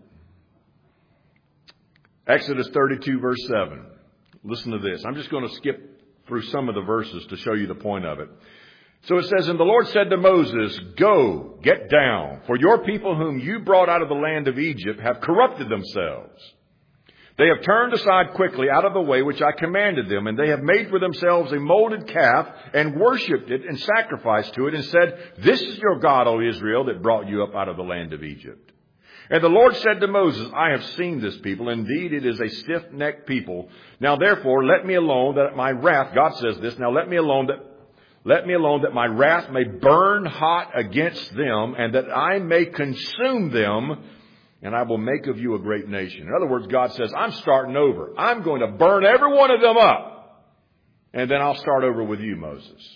Exodus thirty-two verse seven. Listen to this. I'm just going to skip through some of the verses to show you the point of it. So it says, and the Lord said to Moses, go, get down, for your people whom you brought out of the land of Egypt have corrupted themselves. They have turned aside quickly out of the way which I commanded them, and they have made for themselves a molded calf and worshipped it and sacrificed to it and said, this is your God, O Israel, that brought you up out of the land of Egypt. And the Lord said to Moses, I have seen this people. Indeed, it is a stiff-necked people. Now, therefore, let me alone that my wrath, God says this, now let me alone that, let me alone that my wrath may burn hot against them, and that I may consume them, and I will make of you a great nation. In other words, God says, I'm starting over. I'm going to burn every one of them up, and then I'll start over with you, Moses.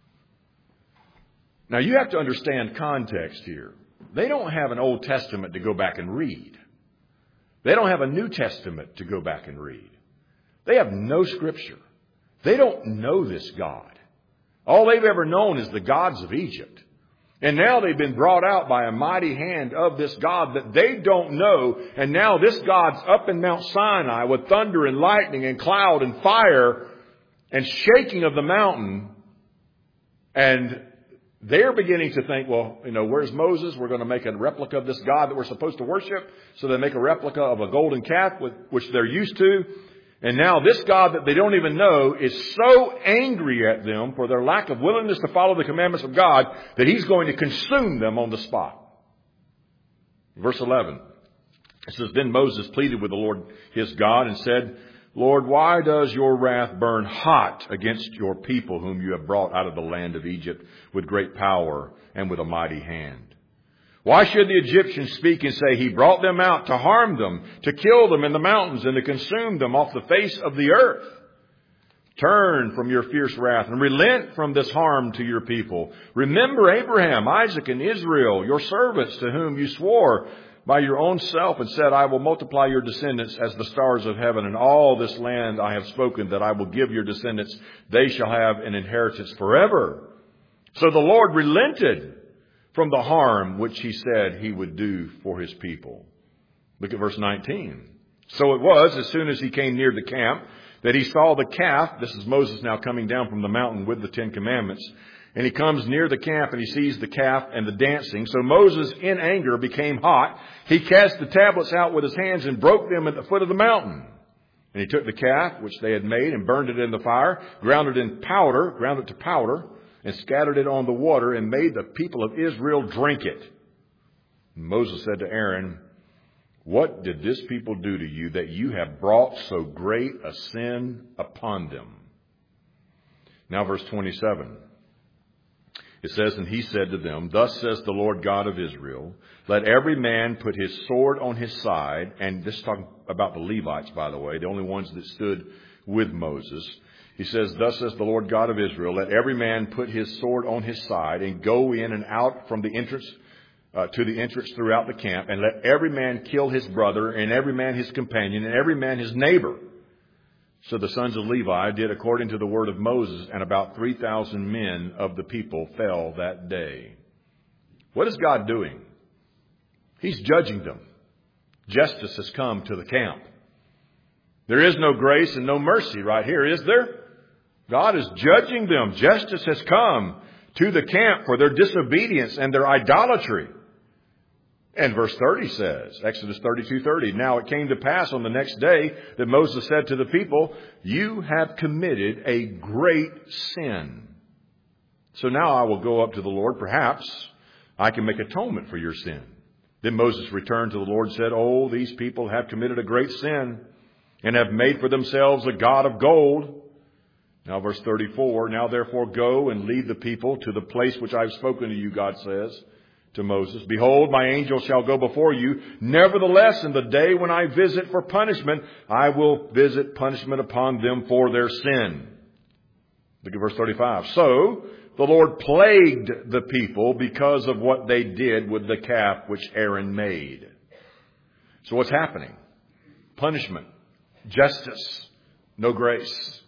Now, you have to understand context here. They don't have an Old Testament to go back and read. They don't have a New Testament to go back and read. They have no scripture. They don't know this God. All they've ever known is the gods of Egypt. And now they've been brought out by a mighty hand of this God that they don't know. And now this God's up in Mount Sinai with thunder and lightning and cloud and fire and shaking of the mountain. And they're beginning to think, well, you know, where's Moses? We're going to make a replica of this God that we're supposed to worship. So they make a replica of a golden calf, which they're used to. And now this God that they don't even know is so angry at them for their lack of willingness to follow the commandments of God that he's going to consume them on the spot. Verse eleven. It says, Then Moses pleaded with the Lord his God and said, Lord, why does your wrath burn hot against your people whom you have brought out of the land of Egypt with great power and with a mighty hand? Why should the Egyptians speak and say, He brought them out to harm them, to kill them in the mountains, and to consume them off the face of the earth? Turn from your fierce wrath and relent from this harm to your people. Remember Abraham, Isaac, and Israel, your servants, to whom you swore by your own self and said, I will multiply your descendants as the stars of heaven, and all this land I have spoken that I will give your descendants. They shall have an inheritance forever. So the Lord relented from the harm which he said he would do for his people. Look at verse nineteen. So it was, as soon as he came near the camp, that he saw the calf. This is Moses now coming down from the mountain with the Ten Commandments. And he comes near the camp and he sees the calf and the dancing. So Moses, in anger, became hot. He cast the tablets out with his hands and broke them at the foot of the mountain. And he took the calf, which they had made, and burned it in the fire, ground it in powder, ground it to powder, and scattered it on the water, and made the people of Israel drink it. And Moses said to Aaron, What did this people do to you that you have brought so great a sin upon them? Now verse twenty-seven. It says, And he said to them, Thus says the Lord God of Israel, Let every man put his sword on his side. And this is talking about the Levites, by the way, the only ones that stood with Moses. He says, Thus says the Lord God of Israel, Let every man put his sword on his side and go in and out from the entrance uh, to the entrance throughout the camp. And let every man kill his brother and every man his companion and every man his neighbor. So the sons of Levi did according to the word of Moses, and about three thousand men of the people fell that day. What is God doing? He's judging them. Justice has come to the camp. There is no grace and no mercy right here, is there? God is judging them. Justice has come to the camp for their disobedience and their idolatry. And verse thirty says, Exodus thirty-two thirty, Now it came to pass on the next day that Moses said to the people, You have committed a great sin. So now I will go up to the Lord. Perhaps I can make atonement for your sin. Then Moses returned to the Lord and said, Oh, these people have committed a great sin and have made for themselves a god of gold. Now verse thirty-four, Now therefore go and lead the people to the place which I have spoken to you, God says to Moses. Behold, my angel shall go before you. Nevertheless, in the day when I visit for punishment, I will visit punishment upon them for their sin. Look at verse thirty-five. So the Lord plagued the people because of what they did with the calf which Aaron made. So what's happening? Punishment. Justice. No grace.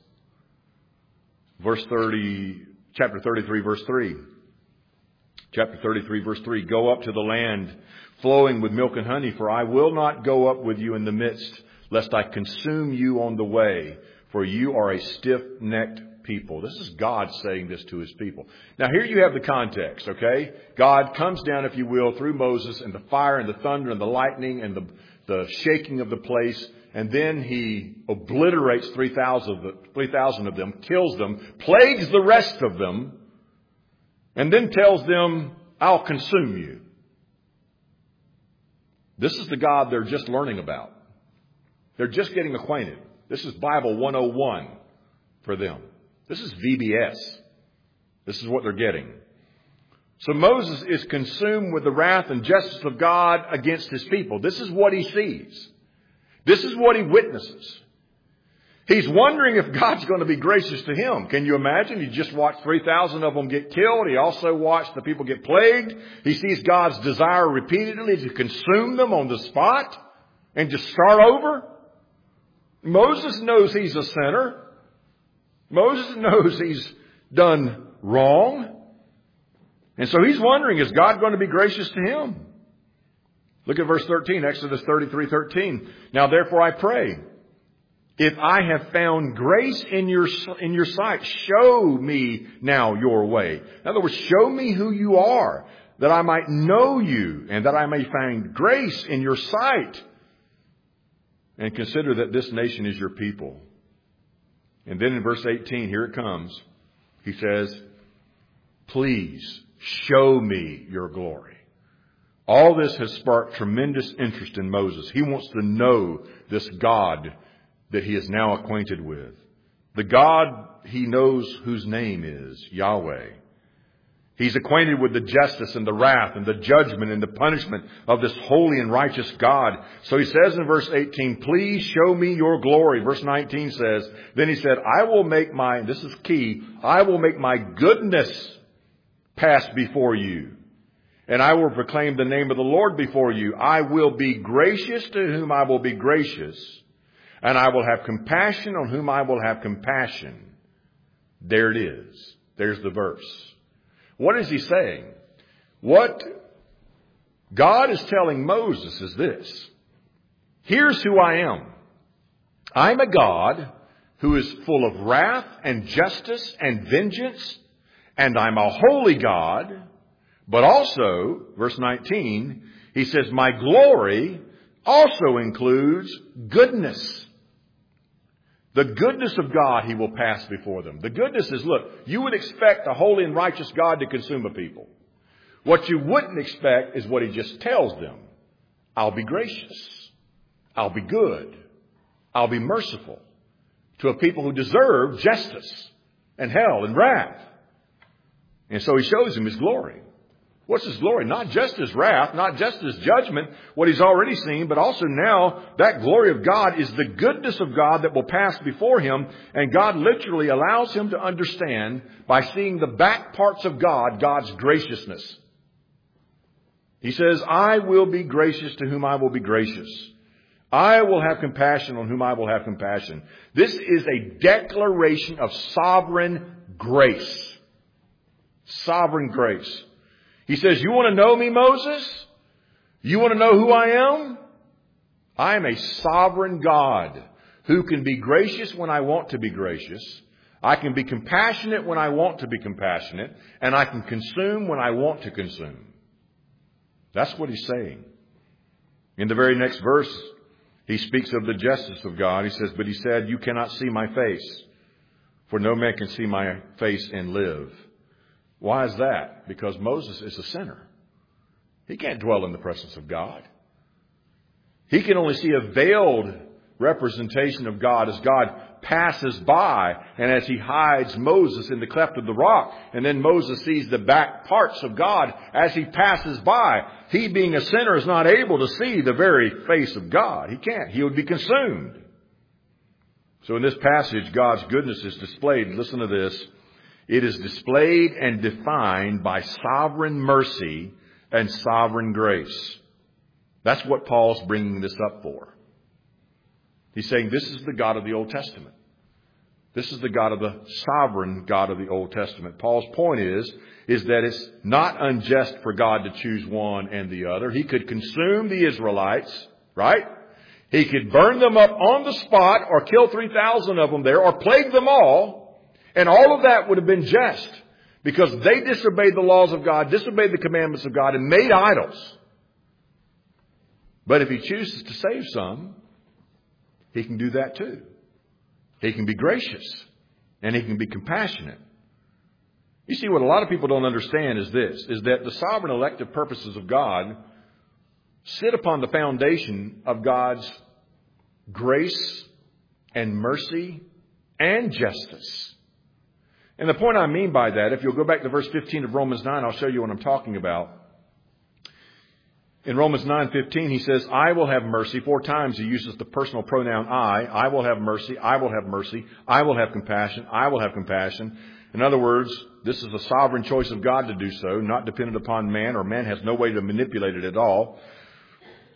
Verse thirty, chapter thirty-three, verse three. Chapter thirty-three, verse three. Go up to the land flowing with milk and honey, for I will not go up with you in the midst, lest I consume you on the way, for you are a stiff-necked people. This is God saying this to his people. Now here you have the context, okay? God comes down, if you will, through Moses, and the fire and the thunder and the lightning and the, the shaking of the place. And then he obliterates three thousand of them, kills them, plagues the rest of them, and then tells them, I'll consume you. This is the God they're just learning about. They're just getting acquainted. This is Bible one oh one for them. This is V B S. This is what they're getting. So Moses is consumed with the wrath and justice of God against his people. This is what he sees. This is what he witnesses. He's wondering if God's going to be gracious to him. Can you imagine? He just watched three thousand of them get killed. He also watched the people get plagued. He sees God's desire repeatedly to consume them on the spot and just start over. Moses knows he's a sinner. Moses knows he's done wrong. And so he's wondering, is God going to be gracious to him? Look at verse thirteen, Exodus thirty-three thirteen. Now therefore I pray, if I have found grace in your, in your sight, show me now your way. In other words, show me who you are, that I might know you and that I may find grace in your sight. And consider that this nation is your people. And then in verse eighteen, here it comes. He says, please show me your glory. All this has sparked tremendous interest in Moses. He wants to know this God that he is now acquainted with. The God he knows whose name is Yahweh. He's acquainted with the justice and the wrath and the judgment and the punishment of this holy and righteous God. So he says in verse eighteen, please show me your glory. Verse nineteen says, then he said, I will make my, this is key, I will make my goodness pass before you. And I will proclaim the name of the Lord before you. I will be gracious to whom I will be gracious. And I will have compassion on whom I will have compassion. There it is. There's the verse. What is he saying? What God is telling Moses is this. Here's who I am. I'm a God who is full of wrath and justice and vengeance. And I'm a holy God. But also, verse nineteen, he says, my glory also includes goodness. The goodness of God he will pass before them. The goodness is, look, you would expect a holy and righteous God to consume a people. What you wouldn't expect is what he just tells them. I'll be gracious. I'll be good. I'll be merciful to a people who deserve justice and hell and wrath. And so he shows him his glory. What's his glory? Not just his wrath, not just his judgment, what he's already seen, but also now that glory of God is the goodness of God that will pass before him. And God literally allows him to understand by seeing the back parts of God, God's graciousness. He says, I will be gracious to whom I will be gracious. I will have compassion on whom I will have compassion. This is a declaration of sovereign grace. Sovereign grace. He says, you want to know me, Moses? You want to know who I am? I am a sovereign God who can be gracious when I want to be gracious. I can be compassionate when I want to be compassionate. And I can consume when I want to consume. That's what he's saying. In the very next verse, he speaks of the justice of God. He says, but he said, you cannot see my face, for no man can see my face and live. Why is that? Because Moses is a sinner. He can't dwell in the presence of God. He can only see a veiled representation of God as God passes by and as he hides Moses in the cleft of the rock. And then Moses sees the back parts of God as he passes by. He, being a sinner, is not able to see the very face of God. He can't. He would be consumed. So in this passage, God's goodness is displayed. Listen to this. It is displayed and defined by sovereign mercy and sovereign grace. That's what Paul's bringing this up for. He's saying this is the God of the Old Testament. This is the God of the sovereign God of the Old Testament. Paul's point is, is that it's not unjust for God to choose one and the other. He could consume the Israelites, right? He could burn them up on the spot or kill three thousand of them there or plague them all. And all of that would have been just because they disobeyed the laws of God, disobeyed the commandments of God, and made idols. But if he chooses to save some, he can do that too. He can be gracious and he can be compassionate. You see, what a lot of people don't understand is this, is that the sovereign elective purposes of God sit upon the foundation of God's grace and mercy and justice. And the point I mean by that, if you'll go back to verse fifteen of Romans nine, I'll show you what I'm talking about. In Romans nine fifteen, he says, I will have mercy. Four times he uses the personal pronoun I. I will have mercy. I will have mercy. I will have compassion. I will have compassion. In other words, this is a sovereign choice of God to do so, not dependent upon man, or man has no way to manipulate it at all.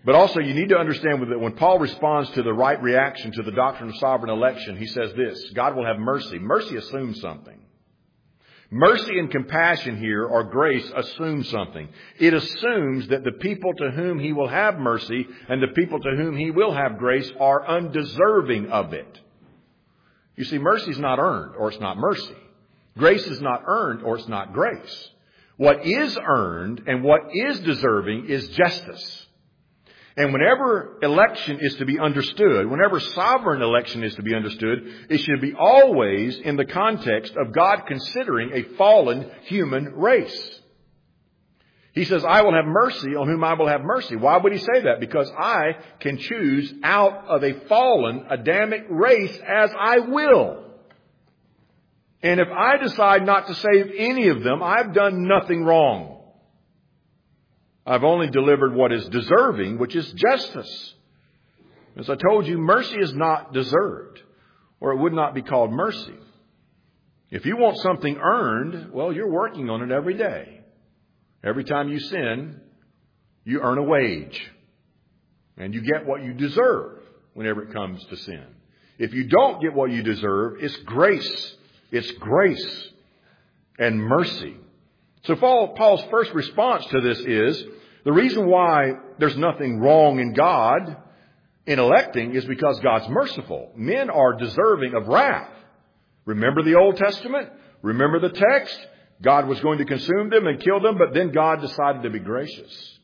But also you need to understand that when Paul responds to the right reaction to the doctrine of sovereign election, he says this: God will have mercy. Mercy assumes something. Mercy and compassion here, or grace, assume something. It assumes that the people to whom he will have mercy and the people to whom he will have grace are undeserving of it. You see, mercy is not earned, or it's not mercy. Grace is not earned, or it's not grace. What is earned and what is deserving is justice. And whenever election is to be understood, whenever sovereign election is to be understood, it should be always in the context of God considering a fallen human race. He says, I will have mercy on whom I will have mercy. Why would he say that? Because I can choose out of a fallen Adamic race as I will. And if I decide not to save any of them, I've done nothing wrong. I've only delivered what is deserving, which is justice. As I told you, mercy is not deserved, or it would not be called mercy. If you want something earned, well, you're working on it every day. Every time you sin, you earn a wage. And you get what you deserve whenever it comes to sin. If you don't get what you deserve, it's grace. It's grace and mercy. So Paul's first response to this is, the reason why there's nothing wrong in God in electing is because God's merciful. Men are deserving of wrath. Remember the Old Testament? Remember the text? God was going to consume them and kill them, but then God decided to be gracious.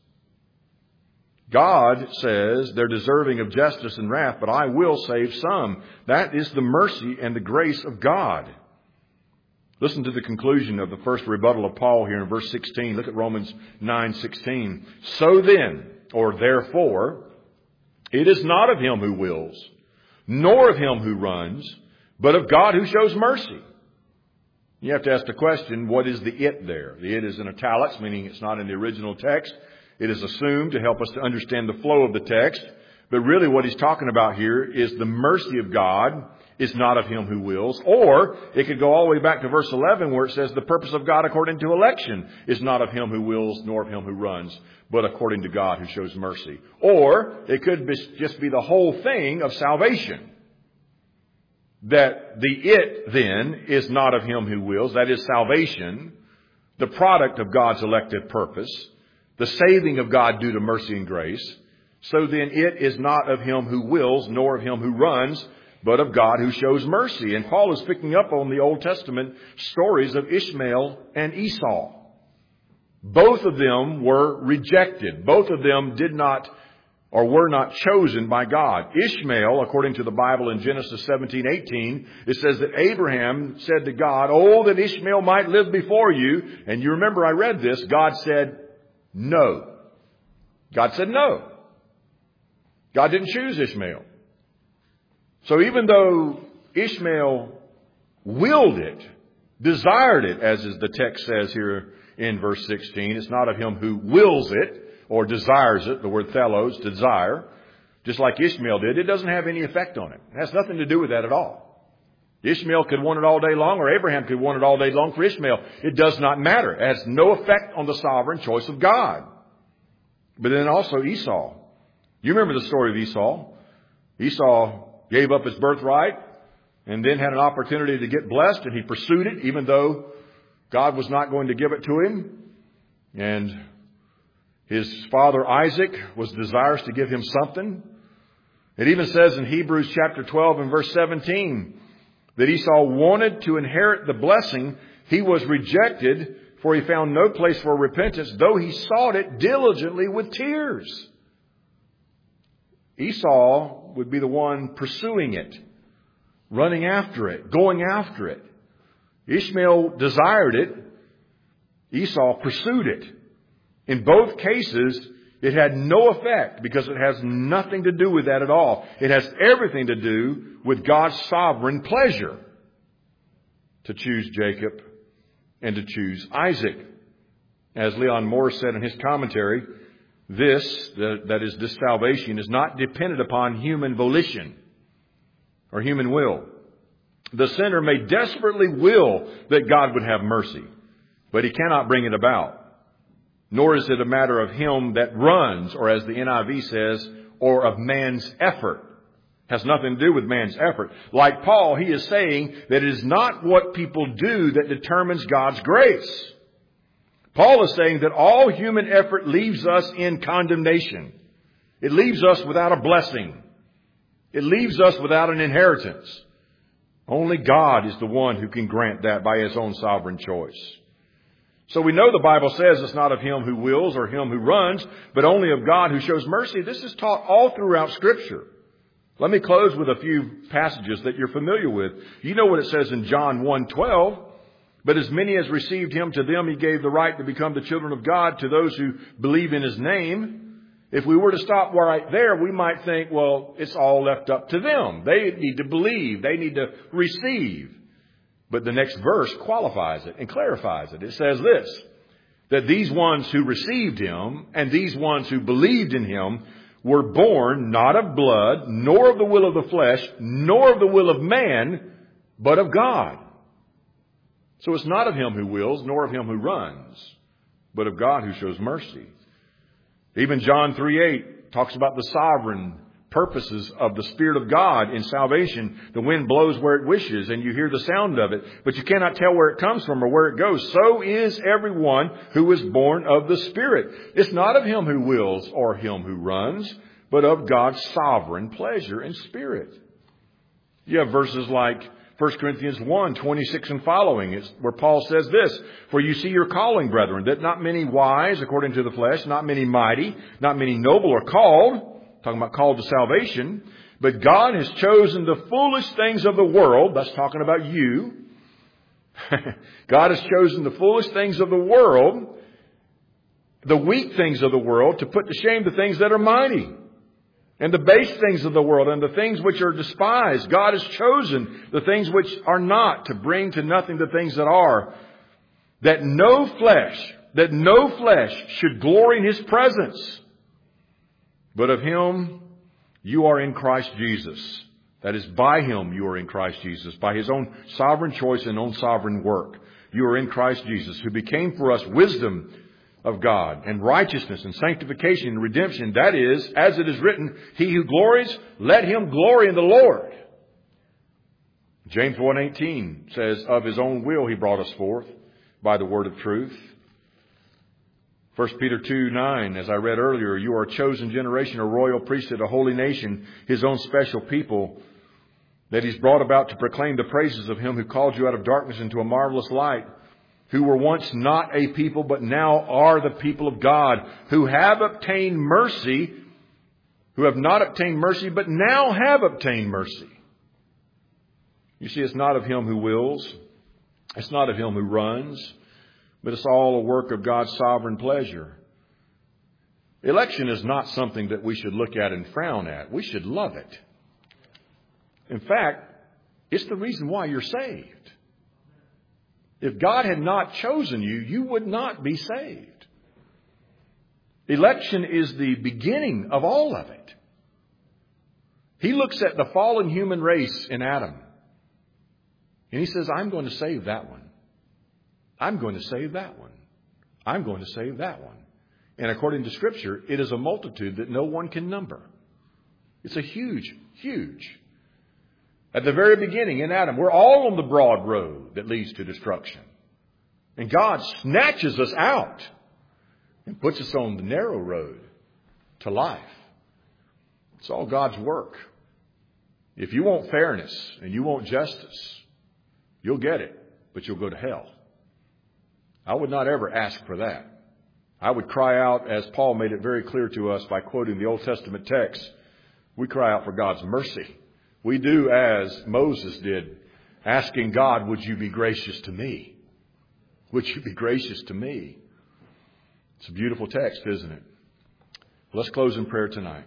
God says they're deserving of justice and wrath, but I will save some. That is the mercy and the grace of God. Listen to the conclusion of the first rebuttal of Paul here in verse sixteen. Look at Romans nine sixteen. So then, or therefore, it is not of him who wills, nor of him who runs, but of God who shows mercy. You have to ask the question, what is the it there? The it is in italics, meaning it's not in the original text. It is assumed to help us to understand the flow of the text. But really what he's talking about here is the mercy of God is not of him who wills. Or it could go all the way back to verse eleven where it says the purpose of God according to election is not of him who wills nor of him who runs, but according to God who shows mercy. Or it could be, just be the whole thing of salvation. That the it then is not of him who wills, that is salvation, the product of God's elected purpose, the saving of God due to mercy and grace. So then it is not of him who wills nor of him who runs, but of God who shows mercy. And Paul is picking up on the Old Testament stories of Ishmael and Esau. Both of them were rejected. Both of them did not or were not chosen by God. Ishmael, according to the Bible in Genesis seventeen eighteen, it says that Abraham said to God, oh, that Ishmael might live before you. And you remember I read this. God said no. God said no. God didn't choose Ishmael. So even though Ishmael willed it, desired it, as is the text says here in verse sixteen, it's not of him who wills it or desires it, the word thelos, desire, just like Ishmael did. It doesn't have any effect on it. It has nothing to do with that at all. Ishmael could want it all day long, or Abraham could want it all day long for Ishmael. It does not matter. It has no effect on the sovereign choice of God. But then also Esau. You remember the story of Esau. Esau gave up his birthright and then had an opportunity to get blessed, and he pursued it even though God was not going to give it to him. And his father Isaac was desirous to give him something. It even says in Hebrews chapter twelve and verse seventeen that Esau wanted to inherit the blessing. He was rejected, for he found no place for repentance, though he sought it diligently with tears. Esau would be the one pursuing it, running after it, going after it. Ishmael desired it. Esau pursued it. In both cases, it had no effect because it has nothing to do with that at all. It has everything to do with God's sovereign pleasure to choose Jacob and to choose Isaac. As Leon Morris said in his commentary, this, that is, this salvation is not dependent upon human volition or human will. The sinner may desperately will that God would have mercy, but he cannot bring it about. Nor is it a matter of him that runs, or as the N I V says, or of man's effort. Has nothing to do with man's effort. Like Paul, he is saying that it is not what people do that determines God's grace. Paul is saying that all human effort leaves us in condemnation. It leaves us without a blessing. It leaves us without an inheritance. Only God is the one who can grant that by His own sovereign choice. So we know the Bible says it's not of him who wills or him who runs, but only of God who shows mercy. This is taught all throughout Scripture. Let me close with a few passages that you're familiar with. You know what it says in John one twelve. But as many as received Him, to them He gave the right to become the children of God, to those who believe in His name. If we were to stop right there, we might think, well, it's all left up to them. They need to believe. They need to receive. But the next verse qualifies it and clarifies it. It says this, that these ones who received Him and these ones who believed in Him were born not of blood, nor of the will of the flesh, nor of the will of man, but of God. So it's not of him who wills, nor of him who runs, but of God who shows mercy. Even John three eight talks about the sovereign purposes of the Spirit of God in salvation. The wind blows where it wishes, and you hear the sound of it, but you cannot tell where it comes from or where it goes. So is everyone who is born of the Spirit. It's not of him who wills or him who runs, but of God's sovereign pleasure and Spirit. You have verses like First Corinthians one twenty-six and following, it's where Paul says this, for you see your calling, brethren, that not many wise according to the flesh, not many mighty, not many noble are called, talking about called to salvation, but God has chosen the foolish things of the world, that's talking about you. God has chosen the foolish things of the world, the weak things of the world, to put to shame the things that are mighty. And the base things of the world and the things which are despised. God has chosen the things which are not to bring to nothing the things that are. That no flesh, that no flesh should glory in His presence. But of Him you are in Christ Jesus. That is, by Him you are in Christ Jesus. By His own sovereign choice and own sovereign work. You are in Christ Jesus, who became for us wisdom of God and righteousness and sanctification and redemption. That is, as it is written, he who glories, let him glory in the Lord. James one eighteen says, of His own will He brought us forth by the word of truth. First Peter two nine, as I read earlier, you are a chosen generation, a royal priesthood, a holy nation, His own special people, that He's brought about to proclaim the praises of Him who called you out of darkness into a marvelous light, who were once not a people, but now are the people of God, who have obtained mercy, who have not obtained mercy, but now have obtained mercy. You see, it's not of him who wills. It's not of him who runs, but it's all a work of God's sovereign pleasure. Election is not something that we should look at and frown at. We should love it. In fact, it's the reason why you're saved. If God had not chosen you, you would not be saved. Election is the beginning of all of it. He looks at the fallen human race in Adam, and He says, I'm going to save that one. I'm going to save that one. I'm going to save that one. And according to Scripture, it is a multitude that no one can number. It's a huge, huge. At the very beginning in Adam, we're all on the broad road that leads to destruction. And God snatches us out and puts us on the narrow road to life. It's all God's work. If you want fairness and you want justice, you'll get it, but you'll go to hell. I would not ever ask for that. I would cry out, as Paul made it very clear to us by quoting the Old Testament text, we cry out for God's mercy. We do as Moses did, asking God, would you be gracious to me? Would you be gracious to me? It's a beautiful text, isn't it? Let's close in prayer tonight.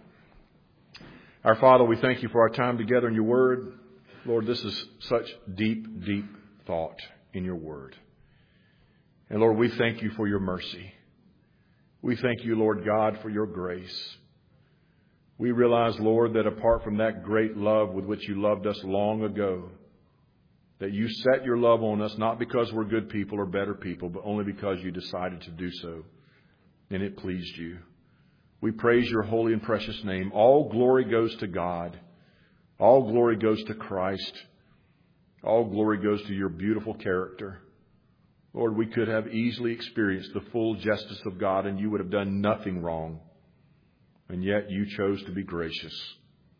Our Father, we thank you for our time together in your word. Lord, this is such deep, deep thought in your word. And Lord, we thank you for your mercy. We thank you, Lord God, for your grace. We realize, Lord, that apart from that great love with which you loved us long ago, that you set your love on us not because we're good people or better people, but only because you decided to do so. and it pleased you. We praise your holy and precious name. All glory goes to God. All glory goes to Christ. All glory goes to your beautiful character. Lord, we could have easily experienced the full justice of God, and you would have done nothing wrong. And yet you chose to be gracious.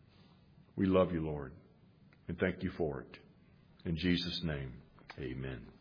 We love you, Lord, and thank you for it. In Jesus' name, amen.